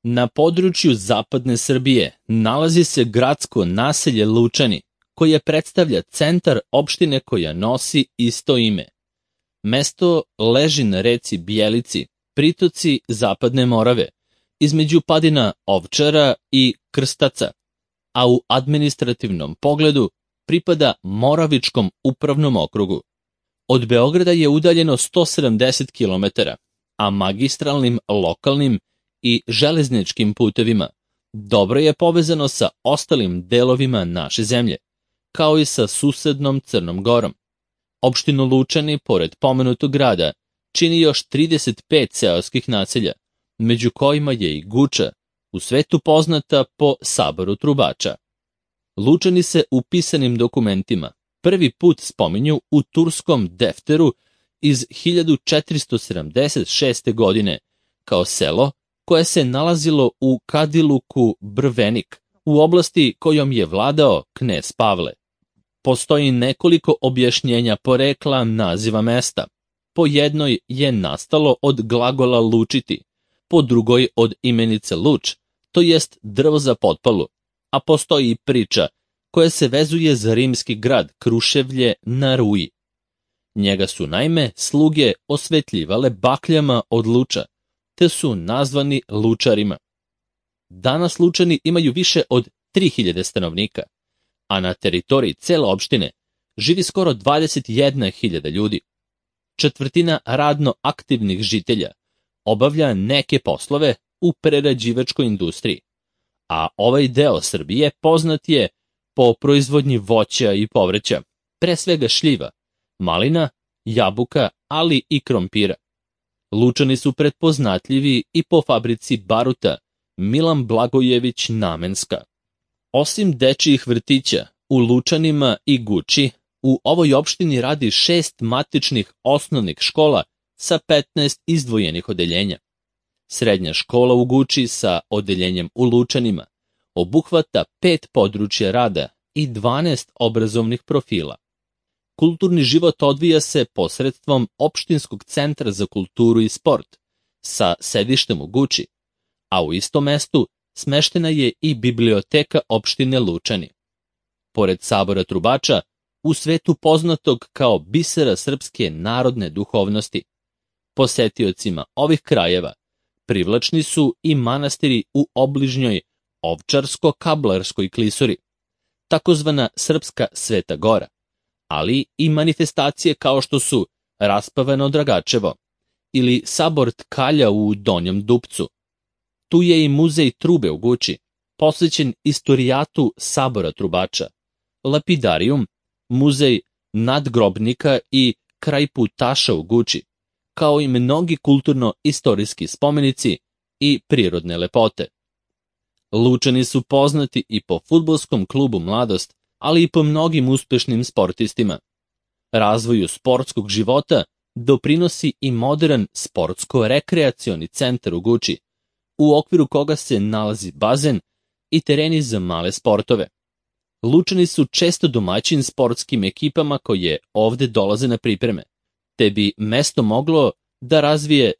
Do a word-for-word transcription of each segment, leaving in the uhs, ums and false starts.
Na području zapadne Srbije nalazi se gradsko naselje Lučani, koje predstavlja centar opštine koja nosi isto ime. Mesto leži na reci Bjelici, pritoci Zapadne Morave, između padina Ovčara i Krstaca, a u administrativnom pogledu pripada Moravičkom upravnom okrugu. Od Beograda je udaljeno sto sedamdeset kilometara, a magistralnim, lokalnim i železničkim putevima dobro je povezano sa ostalim delovima naše zemlje, kao i sa susednom Crnom Gorom. Opštinu Lučani, pored pomenutog grada, čini još trideset pet seoskih naselja, među kojima je i Guča, u svetu poznata po saboru trubača. Lučani se u pisanim dokumentima prvi put spominju u turskom defteru iz hiljadu četiristo sedamdeset šeste. godine kao selo koje se nalazilo u Kadiluku Brvenik, u oblasti kojom je vladao knez Pavle. Postoji nekoliko objašnjenja porekla naziva mesta. Po jednoj je nastalo od glagola lučiti, po drugoj od imenice luč, to jest drvo za potpalu, a postoji i priča koja se vezuje za rimski grad Kruševlje na Ruji. Njega su naime sluge osvetljivale bakljama od luča, te su nazvani lučarima. Danas Lučani imaju više od tri hiljade stanovnika, a na teritoriji cele opštine živi skoro dvadeset jedna hiljada ljudi. Četvrtina radno aktivnih žitelja obavlja neke poslove u prerađivačkoj industriji, a ovaj deo Srbije poznat je po proizvodnji voća i povrća, pre svega šljiva, malina, jabuka, ali i krompira. Lučani su pretpoznatljivi i po fabrici baruta Milan Blagojević Namenska. Osim dečijih vrtića, u Lučanima i Guči, u ovoj opštini radi šest matičnih osnovnih škola sa petnaest izdvojenih odeljenja. Srednja škola u Guči sa odeljenjem u Lučanima obuhvata pet područja rada i dvanaest obrazovnih profila. Kulturni život odvija se posredstvom opštinskog centra za kulturu i sport sa sedištem u Guči, a u istom mestu smeštena je i biblioteka opštine Lučani. Pored sabora trubača, u svetu poznatog kao bisera srpske narodne duhovnosti, posetiocima ovih krajeva privlačni su i manastiri u obližnjoj Ovčarsko-Kablarskoj klisuri, takozvana Srpska Sveta Gora, ali i manifestacije kao što su Raspaveno Dragačevo ili sabor Tkalja u Donjem Dupcu. Tu je i muzej trube u Guči, posvećen istorijatu sabora trubača, Lapidarijum, muzej nadgrobnika i krajputaša u Guči, kao i mnogi kulturno-istorijski spomenici i prirodne lepote. Lučani su poznati i po fudbalskom klubu Mladost, ali i po mnogim uspešnim sportistima. Razvoju sportskog života doprinosi i modern sportsko-rekreacioni centar u Guči, u okviru koga se nalazi bazen i tereni za male sportove. Lučani su često domaćin sportskim ekipama koje ovde dolaze na pripreme, te bi mesto moglo da razvije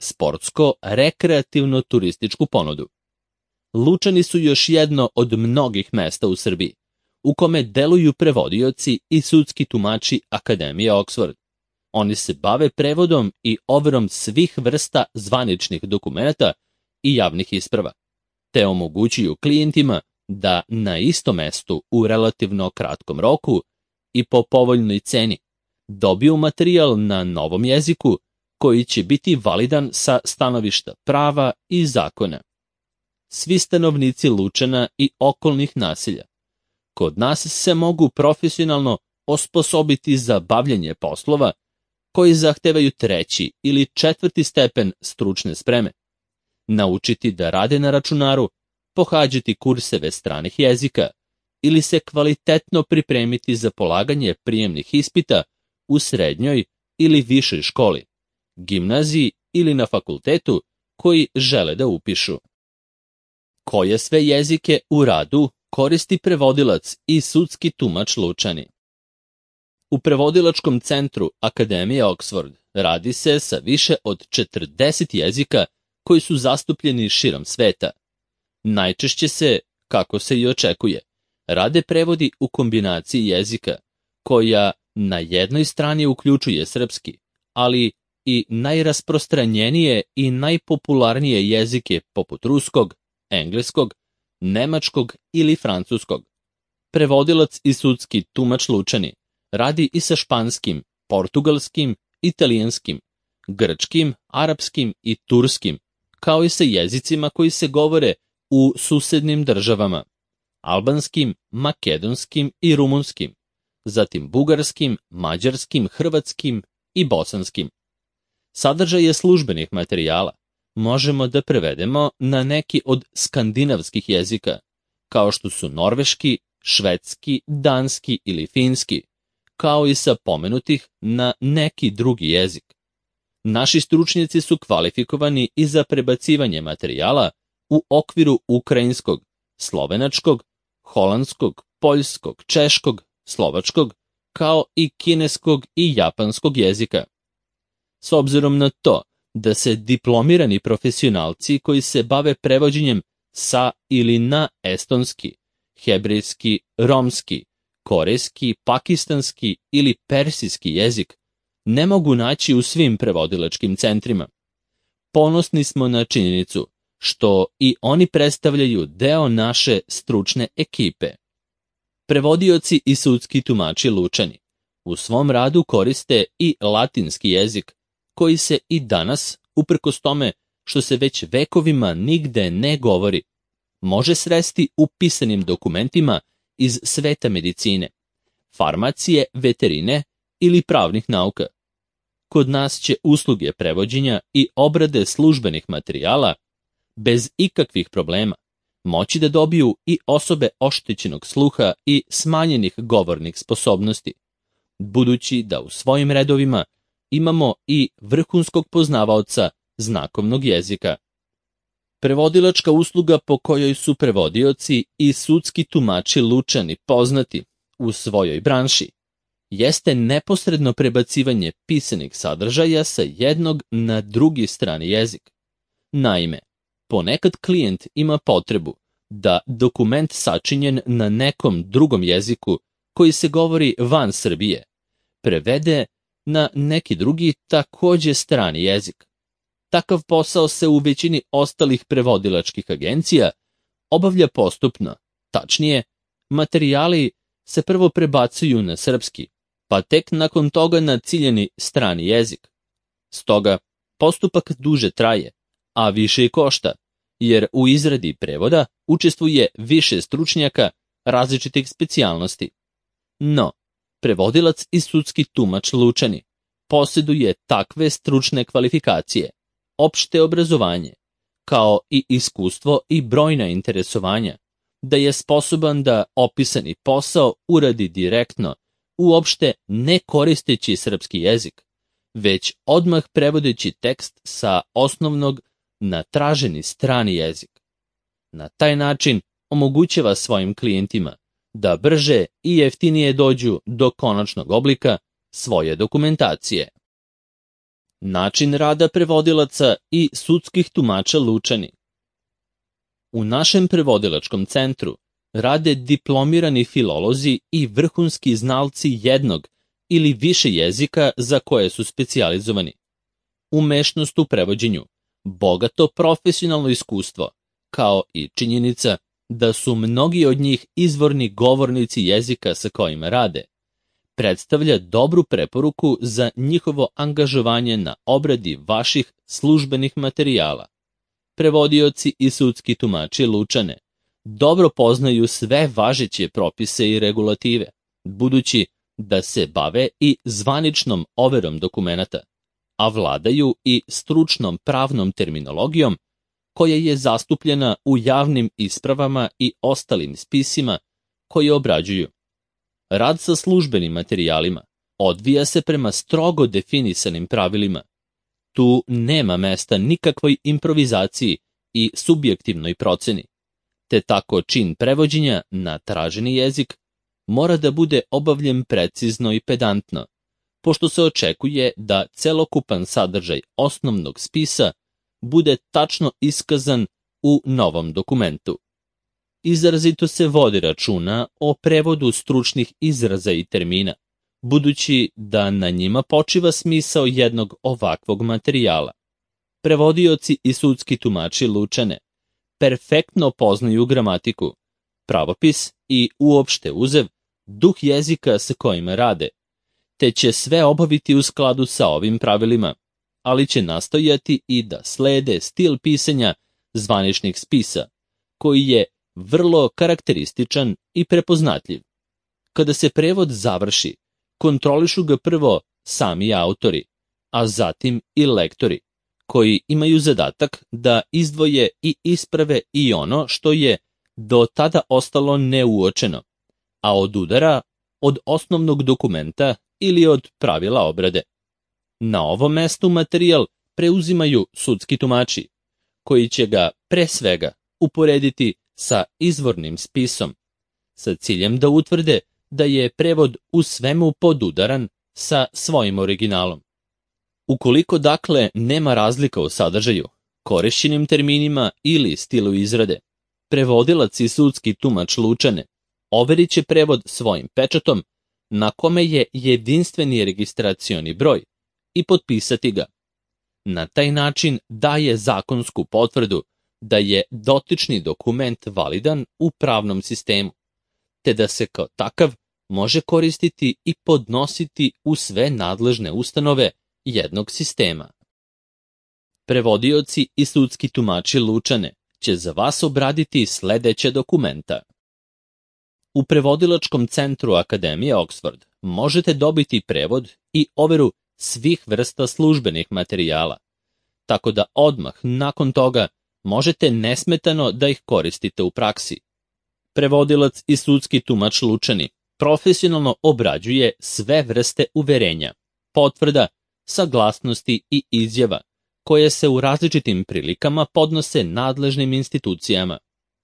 sportsko-rekreativno-turističku ponudu. Lučani su još jedno od mnogih mesta u Srbiji, u kome deluju prevodioci i sudski tumači Akademije Oxford. Oni se bave prevodom i overom svih vrsta zvaničnih dokumenata i javnih isprava, te omogućuju klijentima da na istom mestu u relativno kratkom roku i po povoljnoj ceni dobiju materijal na novom jeziku koji će biti validan sa stanovišta prava i zakona. Svi stanovnici Lučana i okolnih naselja kod nas se mogu profesionalno osposobiti za bavljanje poslova koji zahtevaju treći ili četvrti stepen stručne spreme, naučiti da rade na računaru, pohađati kurseve stranih jezika ili se kvalitetno pripremiti za polaganje prijemnih ispita u srednjoj ili višoj školi, gimnaziji ili na fakultetu koji žele da upišu. Koje sve jezike u radu koristi prevodilac i sudski tumač Lučani? U prevodilačkom centru Akademije Oxford radi se sa više od četrdeset jezika koji su zastupljeni širom sveta. Najčešće se, kako se i očekuje, rade prevodi u kombinaciji jezika, koja na jednoj strani uključuje srpski, ali i najrasprostranjenije i najpopularnije jezike poput ruskog, engleskog, nemačkog ili francuskog. Prevodilac i sudski tumač Lučani radi i sa španskim, portugalskim, italijanskim, grčkim, arapskim i turskim, kao i sa jezicima koji se govore u susednim državama, albanskim, makedonskim i rumunskim, zatim bugarskim, mađarskim, hrvatskim i bosanskim. Sadržaje službenih materijala možemo da prevedemo na neki od skandinavskih jezika, kao što su norveški, švedski, danski ili finski, kao i sa pomenutih na neki drugi jezik. Naši stručnjaci su kvalifikovani i za prebacivanje materijala u okviru ukrajinskog, slovenačkog, holandskog, poljskog, češkog, slovačkog, kao i kineskog i japanskog jezika. S obzirom na to da se diplomirani profesionalci koji se bave prevođenjem sa ili na estonski, hebrejski, romski, korejski, pakistanski ili persijski jezik ne mogu naći u svim prevodilačkim centrima. Ponosni smo na činjenicu što i oni predstavljaju deo naše stručne ekipe. Prevodioci i sudski tumači Lučani u svom radu koriste i latinski jezik, koji se i danas, uprkos tome što se već vekovima nigde ne govori, može sresti u pisanim dokumentima iz sveta medicine, farmacije, veterine ili pravnih nauka. Kod nas će usluge prevođenja i obrade službenih materijala bez ikakvih problema moći da dobiju i osobe oštećenog sluha i smanjenih govornih sposobnosti, budući da u svojim redovima imamo i vrhunskog poznavaoca znakovnog jezika. Prevodilačka usluga po kojoj su prevodioci i sudski tumači Lučani poznati u svojoj branši jeste neposredno prebacivanje pisanih sadržaja sa jednog na drugi strani jezik. Naime, ponekad klijent ima potrebu da dokument sačinjen na nekom drugom jeziku koji se govori van Srbije prevede na neki drugi takođe strani jezik. Takav posao se u većini ostalih prevodilačkih agencija obavlja postupno, tačnije, materijali se prvo prebacuju na srpski, pa tek nakon toga na ciljani strani jezik. Stoga, postupak duže traje, a više i košta, jer u izradi prevoda učestvuje više stručnjaka različitih specijalnosti. No, prevodilac i sudski tumač Lučani posjeduje takve stručne kvalifikacije, opšte obrazovanje, kao i iskustvo i brojna interesovanja, da je sposoban da opisani posao uradi direktno, uopšte ne koristeći srpski jezik, već odmah prevodeći tekst sa osnovnog na traženi strani jezik. Na taj način omogućava svojim klijentima da brže i jeftinije dođu do konačnog oblika svoje dokumentacije. Način rada prevodilaca i sudskih tumača Lučani. U našem prevodilačkom centru rade diplomirani filolozi i vrhunski znalci jednog ili više jezika za koje su specijalizovani. Umešnost u prevođenju, bogato profesionalno iskustvo, kao i činjenica da su mnogi od njih izvorni govornici jezika sa kojima rade, predstavlja dobru preporuku za njihovo angažovanje na obradi vaših službenih materijala. Prevodioci i sudski tumači Lučane dobro poznaju sve važeće propise i regulative, budući da se bave i zvaničnom overom dokumenata, a vladaju i stručnom pravnom terminologijom koja je zastupljena u javnim ispravama i ostalim spisima koje obrađuju. Rad sa službenim materijalima odvija se prema strogo definisanim pravilima. Tu nema mesta nikakvoj improvizaciji i subjektivnoj proceni, te tako čin prevođenja na traženi jezik mora da bude obavljen precizno i pedantno, pošto se očekuje da celokupan sadržaj osnovnog spisa bude tačno iskazan u novom dokumentu. Izrazito se vodi računa o prevodu stručnih izraza i termina, budući da na njima počiva smisao jednog ovakvog materijala. Prevodioci i sudski tumači Lučane perfektno poznaju gramatiku, pravopis i uopšte uzev duh jezika sa kojima rade, te će sve obaviti u skladu sa ovim pravilima, ali će nastojati i da slede stil pisanja zvaničnih spisa, koji je vrlo karakterističan i prepoznatljiv. Kada se prevod završi, kontrolišu ga prvo sami autori, a zatim i lektori, koji imaju zadatak da izdvoje i isprave i ono što je do tada ostalo neuočeno, a odudara od osnovnog dokumenta ili od pravila obrade. Na ovom mestu materijal preuzimaju sudski tumači, koji će ga pre svega uporediti sa izvornim spisom, sa ciljem da utvrde da je prevod u svemu podudaran sa svojim originalom. Ukoliko dakle nema razlika u sadržaju, korišćenim terminima ili stilu izrade, prevodilac i sudski tumač Lučane overit će prevod svojim pečatom na kome je jedinstveni registracioni broj i potpisati ga. Na taj način daje zakonsku potvrdu da je dotični dokument validan u pravnom sistemu, te da se kao takav može koristiti i podnositi u sve nadležne ustanove jednog sistema. Prevodioci i sudski tumači Lučane će za vas obraditi sledeće dokumenta. U prevodilačkom centru Akademije Oxford možete dobiti prevod i overu svih vrsta službenih materijala, tako da odmah nakon toga možete nesmetano da ih koristite u praksi. Prevodilac i sudski tumač Lučani profesionalno obrađuje sve vrste uverenja, potvrda, saglasnosti i izjava, koje se u različitim prilikama podnose nadležnim institucijama.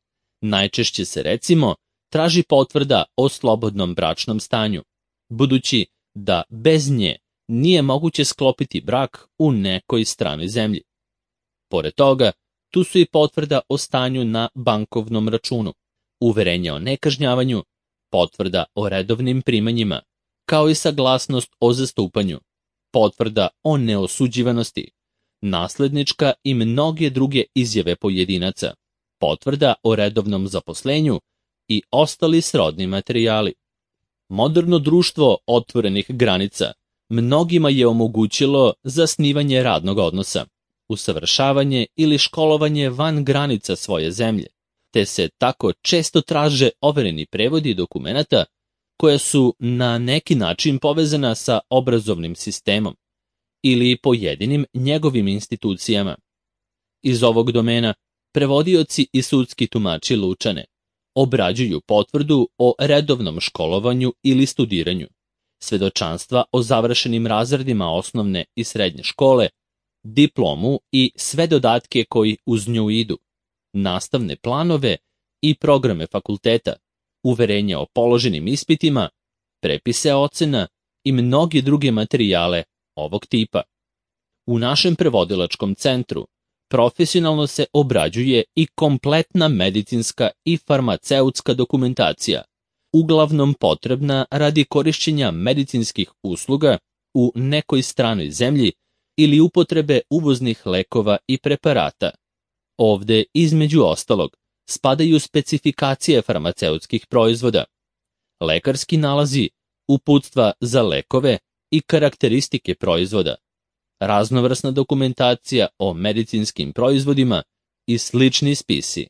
Najčešće se, recimo, traži potvrda o slobodnom bračnom stanju, budući da bez nje nije moguće sklopiti brak u nekoj stranoj zemlji. Pored toga, tu su i potvrda o stanju na bankovnom računu, uverenje o nekažnjavanju, potvrda o redovnim primanjima, kao i saglasnost o zastupanju, potvrda o neosuđivanosti, naslednička i mnoge druge izjave pojedinaca, potvrda o redovnom zaposlenju i ostali srodni materijali. Moderno društvo otvorenih granica mnogima je omogućilo zasnivanje radnog odnosa, usavršavanje ili školovanje van granica svoje zemlje, te se tako često traže overeni prevodi dokumenata koja su na neki način povezana sa obrazovnim sistemom ili pojedinim njegovim institucijama. Iz ovog domena prevodioci i sudski tumači Lučane obrađuju potvrdu o redovnom školovanju ili studiranju, svedočanstva o završenim razredima osnovne i srednje škole, diplomu i sve dodatke koji uz nju idu, nastavne planove i programe fakulteta, uverenja o položenim ispitima, prepise ocena i mnogi druge materijale ovog tipa. U našem prevodilačkom centru profesionalno se obrađuje i kompletna medicinska i farmaceutska dokumentacija, uglavnom potrebna radi korišćenja medicinskih usluga u nekoj stranoj zemlji ili upotrebe uvoznih lekova i preparata. Ovde, između ostalog, spadaju specifikacije farmaceutskih proizvoda, lekarski nalazi, uputstva za lekove i karakteristike proizvoda, raznovrsna dokumentacija o medicinskim proizvodima i slični spisi.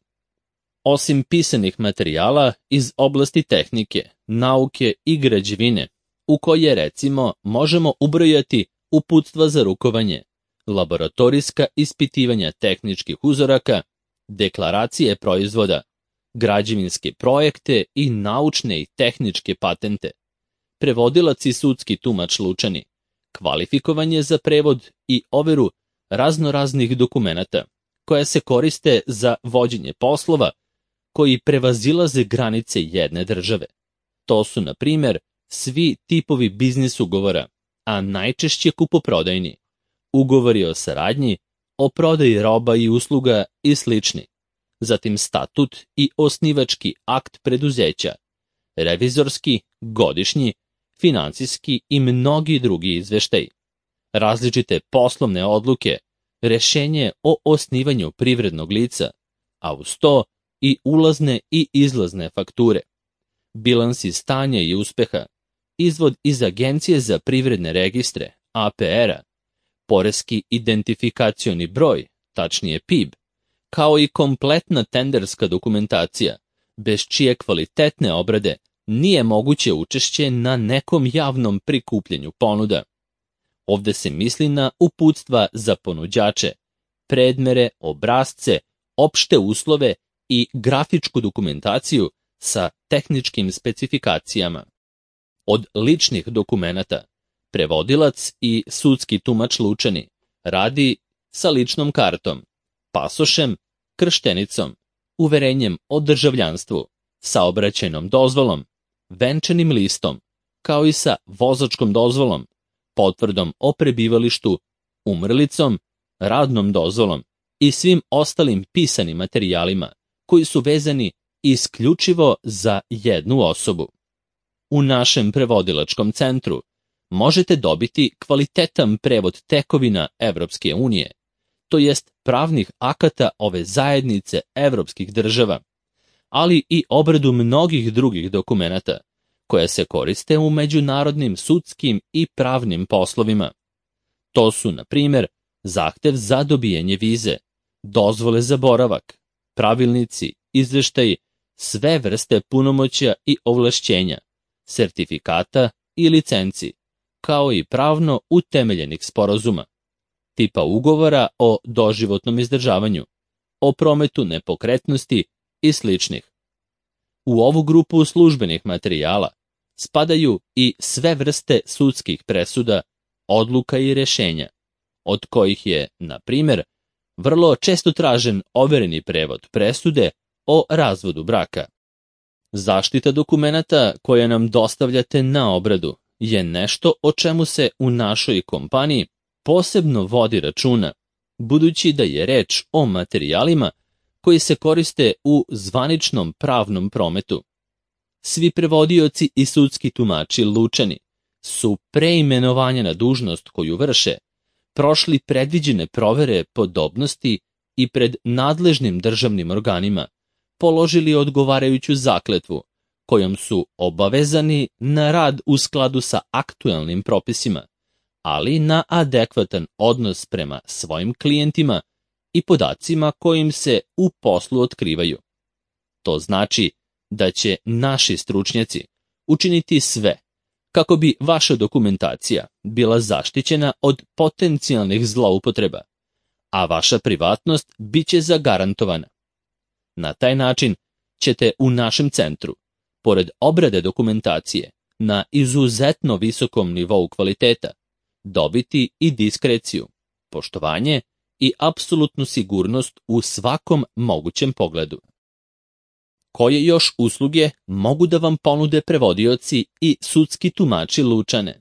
Osim pisanih materijala iz oblasti tehnike, nauke i građevine, u koje, recimo, možemo ubrojati uputstva za rukovanje, laboratorijska ispitivanja tehničkih uzoraka, deklaracije proizvoda, građevinske projekte i naučne i tehničke patente, prevodilac i sudski tumač Lučani, kvalifikovanje za prevod i overu raznoraznih dokumenata koja se koriste za vođenje poslova koji prevazilaze granice jedne države. To su, na primjer, svi tipovi biznis ugovora, a najčešće kupoprodajni, ugovori o saradnji, o prodaji roba i usluga i slični, zatim statut i osnivački akt preduzeća, revizorski, godišnji, finansijski i mnogi drugi izveštaji, različite poslovne odluke, rešenje o osnivanju privrednog lica, a uz to i ulazne i izlazne fakture, bilansi stanja i uspeha, izvod iz Agencije za privredne registre, A P R-a, poreski identifikacioni broj, tačnije P I B, kao i kompletna tenderska dokumentacija, bez čije kvalitetne obrade nije moguće učešće na nekom javnom prikupljanju ponuda. Ovde se misli na uputstva za ponuđače, predmere, obrasce, opšte uslove i grafičku dokumentaciju sa tehničkim specifikacijama. Od ličnih dokumenata, prevodilac i sudski tumač Lučani radi sa ličnom kartom, pasošem, krštenicom, uverenjem o državljanstvu, saobraćajnom dozvolom, venčanim listom, kao i sa vozačkom dozvolom, potvrdom o prebivalištu, umrlicom, radnom dozvolom i svim ostalim pisanim materijalima koji su vezani isključivo za jednu osobu. U našem prevodilačkom centru možete dobiti kvalitetan prevod tekovina Evropske unije, to jest pravnih akata ove zajednice evropskih država, ali i obradu mnogih drugih dokumenata koja se koriste u međunarodnim sudskim i pravnim poslovima. To su, na primjer, zahtev za dobijanje vize, dozvole za boravak, pravilnici, izveštaji, sve vrste punomoćja i ovlašćenja, sertifikata i licenci, kao i pravno utemeljenih sporazuma, tipa ugovora o doživotnom izdržavanju, o prometu nepokretnosti i sličnih. U ovu grupu službenih materijala spadaju i sve vrste sudskih presuda, odluka i rešenja, od kojih je, na primjer, vrlo često tražen overeni prevod presude o razvodu braka. Zaštita dokumenata koje nam dostavljate na obradu je nešto o čemu se u našoj kompaniji posebno vodi računa, budući da je reč o materijalima koji se koriste u zvaničnom pravnom prometu. Svi prevodioci i sudski tumači Lučani su pre imenovanja na dužnost koju vrše prošli predviđene provere podobnosti i pred nadležnim državnim organima položili odgovarajuću zakletvu kojom su obavezani na rad u skladu sa aktuelnim propisima, ali na adekvatan odnos prema svojim klijentima i podacima kojim se u poslu otkrivaju. To znači da će naši stručnjaci učiniti sve kako bi vaša dokumentacija bila zaštićena od potencijalnih zloupotreba, a vaša privatnost biće zagarantovana. Na taj način ćete u našem centru, pored obrade dokumentacije na izuzetno visokom nivou kvaliteta, dobiti i diskreciju, poštovanje i apsolutnu sigurnost u svakom mogućem pogledu. Koje još usluge mogu da vam ponude prevodioci i sudski tumači Lučane?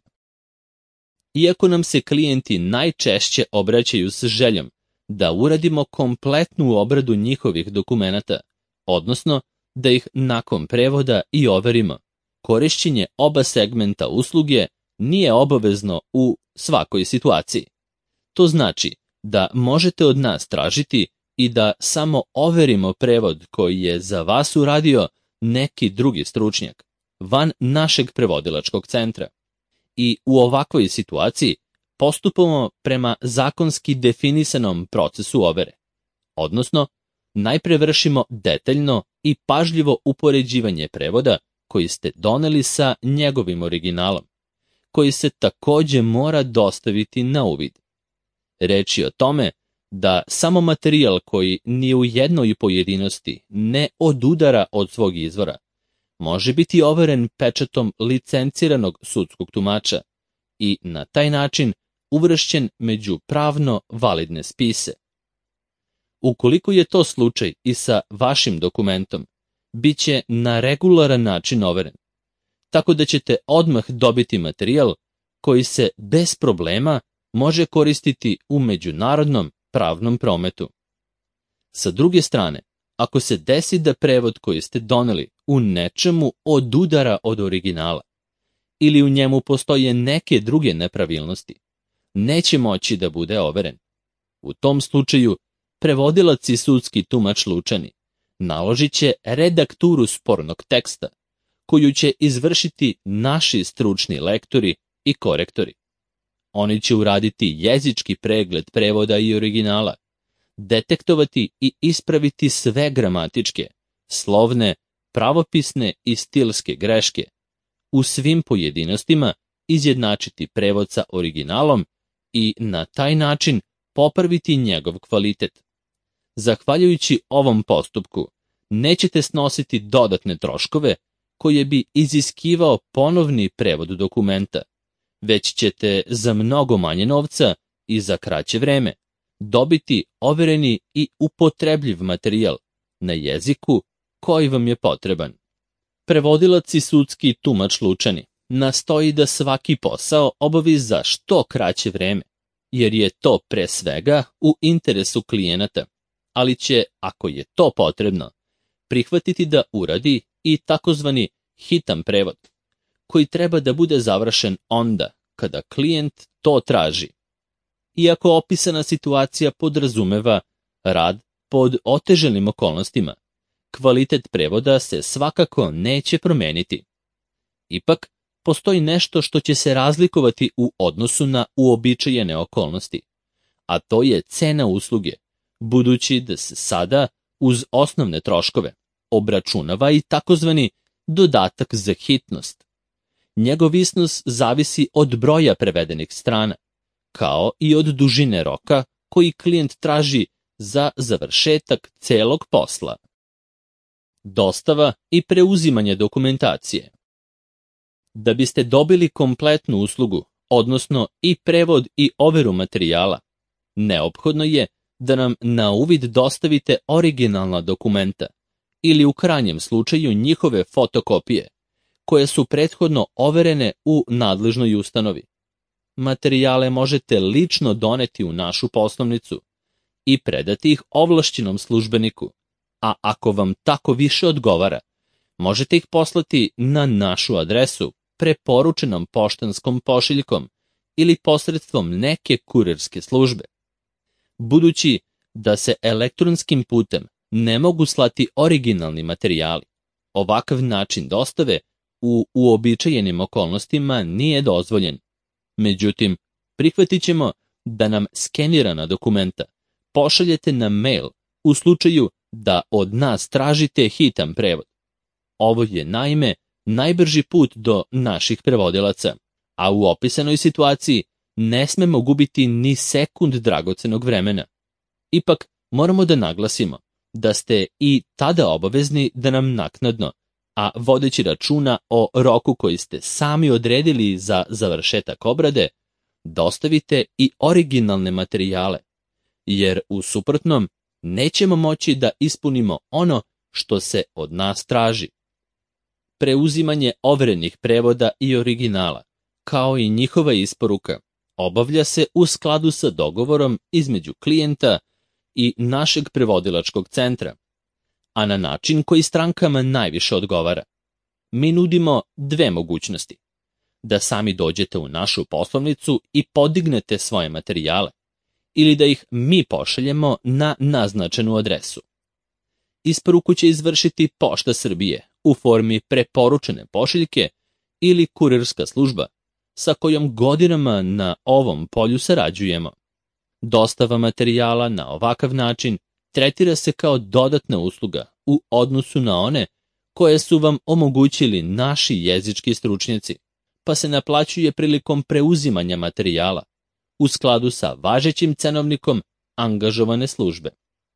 Iako nam se klijenti najčešće obraćaju s željom da uradimo kompletnu obradu njihovih dokumenata, odnosno da ih nakon prevoda i overimo, korišćenje oba segmenta usluge nije obavezno u svakoj situaciji. To znači da možete od nas tražiti i da samo overimo prevod koji je za vas uradio neki drugi stručnjak, van našeg prevodilačkog centra. I u ovakvoj situaciji postupamo prema zakonski definisanom procesu overe, odnosno najpre vršimo detaljno i pažljivo upoređivanje prevoda koji ste doneli sa njegovim originalom, koji se takođe mora dostaviti na uvid. Reč je o tome da samo materijal koji ni u jednoj pojedinosti ne odudara od svog izvora, može biti overen pečatom licenciranog sudskog tumača i na taj način uvršćen među pravno validne spise. Ukoliko je to slučaj i sa vašim dokumentom, bit će na regularan način overen, tako da ćete odmah dobiti materijal koji se bez problema može koristiti u međunarodnom pravnom prometu. Sa druge strane, ako se desi da prevod koji ste doneli u nečemu odudara od originala ili u njemu postoje neke druge nepravilnosti, neće moći da bude overen. U tom slučaju, prevodilac i sudski tumač Lučani naložit će redakturu spornog teksta, koju će izvršiti naši stručni lektori i korektori. Oni će uraditi jezički pregled prevoda i originala, detektovati i ispraviti sve gramatičke, slovne, pravopisne i stilske greške, u svim pojedinostima izjednačiti prevod sa originalom i na taj način popraviti njegov kvalitet. Zahvaljujući ovom postupku, nećete snositi dodatne troškove koje bi iziskivao ponovni prevod dokumenta, već ćete za mnogo manje novca i za kraće vreme dobiti overeni i upotrebljiv materijal na jeziku koji vam je potreban. Prevodilac i sudski tumač Lučani nastoji da svaki posao obavi za što kraće vreme, jer je to pre svega u interesu klijenata, ali će, ako je to potrebno, prihvatiti da uradi i takozvani hitan prevod, koji treba da bude završen onda kada klijent to traži. Iako opisana situacija podrazumeva rad pod otežanim okolnostima, kvalitet prevoda se svakako neće promeniti. Ipak, postoji nešto što će se razlikovati u odnosu na uobičajene okolnosti, a to je cena usluge, budući da se sada uz osnovne troškove obračunava i takozvani dodatak za hitnost. Njegov iznos zavisi od broja prevedenih strana, kao i od dužine roka koji klijent traži za završetak celog posla. Dostava i preuzimanje dokumentacije. Da biste dobili kompletnu uslugu, odnosno i prevod i overu materijala, neophodno je da nam na uvid dostavite originalna dokumenta ili u krajnjem slučaju njihove fotokopije, koje su prethodno overene u nadležnoj ustanovi. Materijale možete lično doneti u našu poslovnicu i predati ih ovlašćenom službeniku, a ako vam tako više odgovara, možete ih poslati na našu adresu preporučenom poštanskom pošiljkom ili posredstvom neke kurirske službe. Budući da se elektronskim putem ne mogu slati originalni materijali, ovakav način dostave u uobičajenim okolnostima nije dozvoljen. Međutim, prihvatit ćemo da nam skenirana dokumenta pošaljete na mail u slučaju da od nas tražite hitan prevod. Ovo je naime najbrži put do naših prevodilaca, a u opisanoj situaciji ne smemo gubiti ni sekund dragocenog vremena. Ipak moramo da naglasimo da ste i tada obavezni da nam naknadno, a vodeći računa o roku koji ste sami odredili za završetak obrade, dostavite i originalne materijale, jer u suprotnom nećemo moći da ispunimo ono što se od nas traži. Preuzimanje overenih prevoda i originala, kao i njihova isporuka, obavlja se u skladu sa dogovorom između klijenta i našeg prevodilačkog centra, a na način koji strankama najviše odgovara. Mi nudimo dve mogućnosti: da sami dođete u našu poslovnicu i podignete svoje materijale, ili da ih mi pošaljemo na naznačenu adresu. Isporuku će izvršiti Pošta Srbije u formi preporučene pošiljke ili kurirska služba sa kojom godinama na ovom polju sarađujemo. Dostava materijala na ovakav način tretira se kao dodatna usluga u odnosu na one koje su vam omogućili naši jezički stručnjaci, pa se naplaćuje prilikom preuzimanja materijala u skladu sa važećim cenovnikom angažovane službe.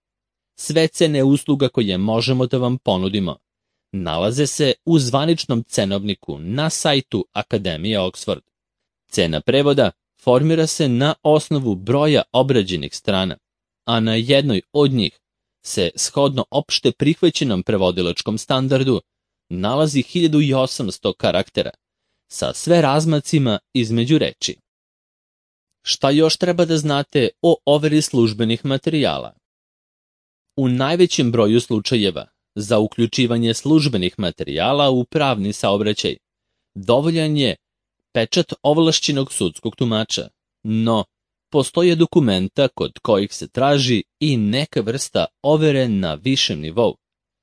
Sve cene usluga koje možemo da vam ponudimo nalaze se u zvaničnom cenovniku na sajtu Akademije Oxford. Cena prevoda formira se na osnovu broja obrađenih strana, a na jednoj od njih se, shodno opšte prihvaćenom prevodilačkom standardu, nalazi hiljadu osamsto karaktera, sa sve razmacima između reči. Šta još treba da znate o overi službenih materijala? U najvećem broju slučajeva, za uključivanje službenih materijala u pravni saobraćaj, dovoljan je pečat ovlašćenog sudskog tumača, no postoje dokumenta kod kojih se traži i neka vrsta overe na višem nivou.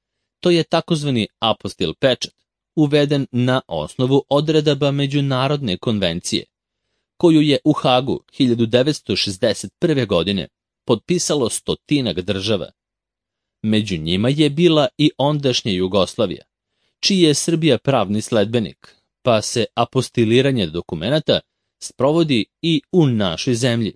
To je takozvani apostil pečat, uveden na osnovu odredaba Međunarodne konvencije, koju je u Hagu hiljadu devetsto šezdeset prve. godine potpisalo stotinak država. Među njima je bila i ondašnja Jugoslavija, čiji je Srbija pravni sledbenik, pa se apostiliranje dokumenata sprovodi i u našoj zemlji.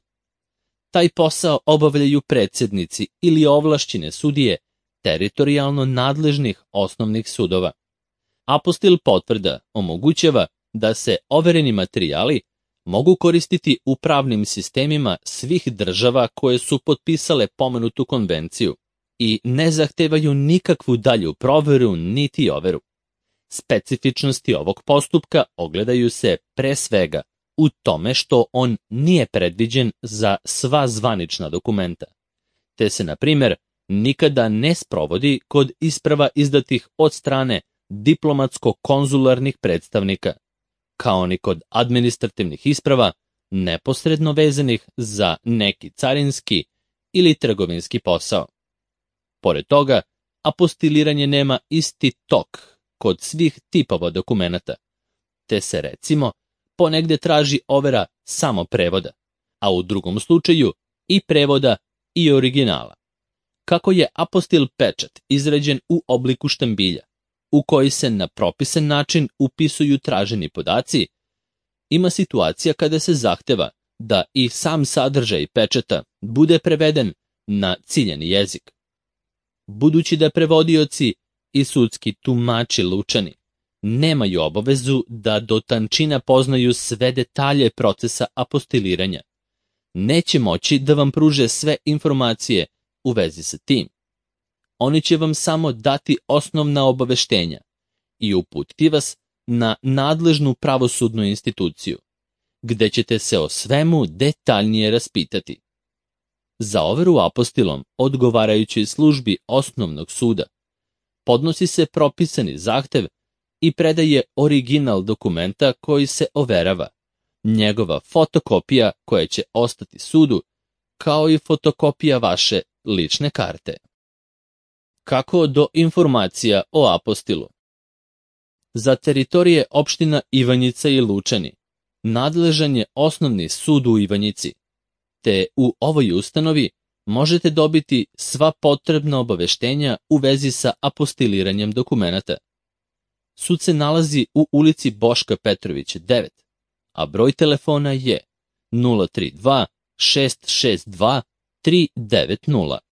Taj posao obavljaju predsjednici ili ovlašćene sudije teritorijalno nadležnih osnovnih sudova. Apostil potvrda omogućava da se overeni materijali mogu koristiti u pravnim sistemima svih država koje su potpisale pomenutu konvenciju i ne zahtevaju nikakvu dalju proveru niti overu. Specifičnosti ovog postupka ogledaju se pre svega u tome što on nije predviđen za sva zvanična dokumenta, te se, na primjer, nikada ne sprovodi kod isprava izdatih od strane diplomatsko-konzularnih predstavnika, kao ni kod administrativnih isprava neposredno vezanih za neki carinski ili trgovinski posao. Pored toga, apostiliranje nema isti tok kod svih tipova dokumenata, te se, recimo, ponegde traži overa samo prevoda, a u drugom slučaju i prevoda i originala. Kako je apostil pečat izrađen u obliku štambilja, u koji se na propisan način upisuju traženi podaci, ima situacija kada se zahteva da i sam sadržaj pečata bude preveden na ciljani jezik. Budući da prevodioci i sudski tumači Lučani nemaju obavezu da do tančina poznaju sve detalje procesa apostiliranja, neće moći da vam pruže sve informacije u vezi sa tim. Oni će vam samo dati osnovna obaveštenja i uputiti vas na nadležnu pravosudnu instituciju, gde ćete se o svemu detaljnije raspitati. Za overu apostilom odgovarajućoj službi osnovnog suda podnosi se propisani zahtev i predaje original dokumenta koji se overava, njegova fotokopija koja će ostati sudu, kao i fotokopija vaše lične karte. Kako do informacija o apostilu? Za teritorije opština Ivanjica i Lučani nadležan je osnovni sud u Ivanjici, te u ovoj ustanovi možete dobiti sva potrebna obaveštenja u vezi sa apostiliranjem dokumenata. Sud se nalazi u ulici Boška Petrovića devet, a broj telefona je nula tri dva šest šest dva tri devet nula.